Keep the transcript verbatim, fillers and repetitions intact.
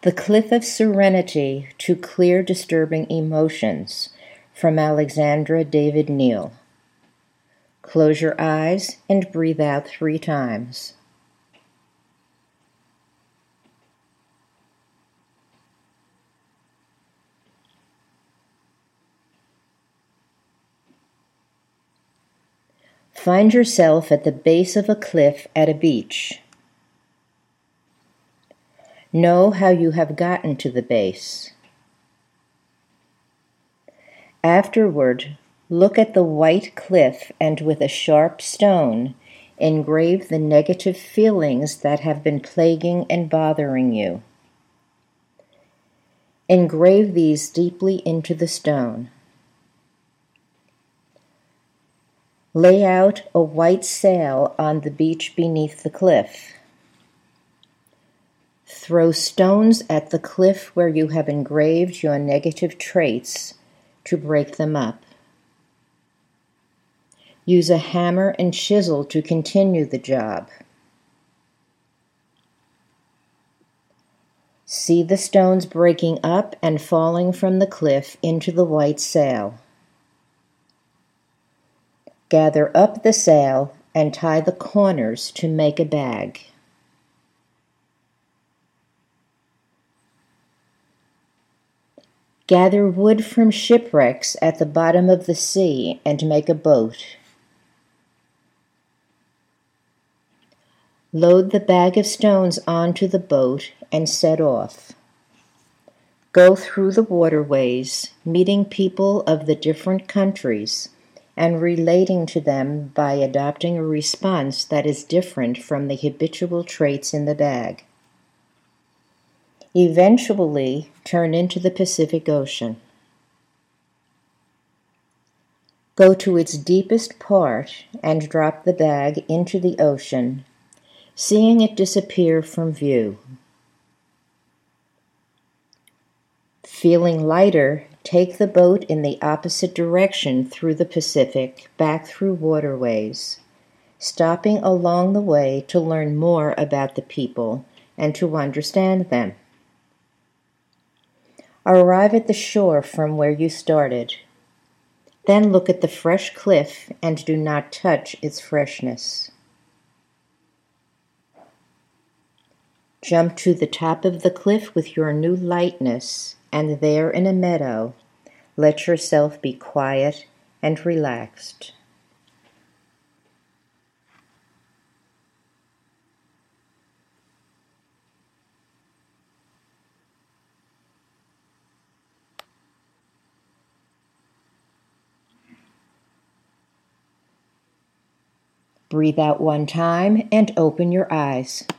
The Cliff of Serenity to Clear Disturbing Emotions, from Alexandra David Neal. Close your eyes and breathe out three times. Find yourself at the base of a cliff at a beach. Know how you have gotten to the base. Afterward, look at the white cliff and with a sharp stone, engrave the negative feelings that have been plaguing and bothering you. Engrave these deeply into the stone. Lay out a white sail on the beach beneath the cliff. Throw stones at the cliff where you have engraved your negative traits to break them up. Use a hammer and chisel to continue the job. See the stones breaking up and falling from the cliff into the white sail. Gather up the sail and tie the corners to make a bag. Gather wood from shipwrecks at the bottom of the sea and make a boat. Load the bag of stones onto the boat and set off. Go through the waterways, meeting people of the different countries and relating to them by adopting a response that is different from the habitual traits in the bag. Eventually, turn into the Pacific Ocean. Go to its deepest part and drop the bag into the ocean, seeing it disappear from view. Feeling lighter, take the boat in the opposite direction through the Pacific, back through waterways, stopping along the way to learn more about the people and to understand them. Arrive at the shore from where you started. Then look at the fresh cliff and do not touch its freshness. Jump to the top of the cliff with your new lightness, and there in a meadow, let yourself be quiet and relaxed. Breathe out one time and open your eyes.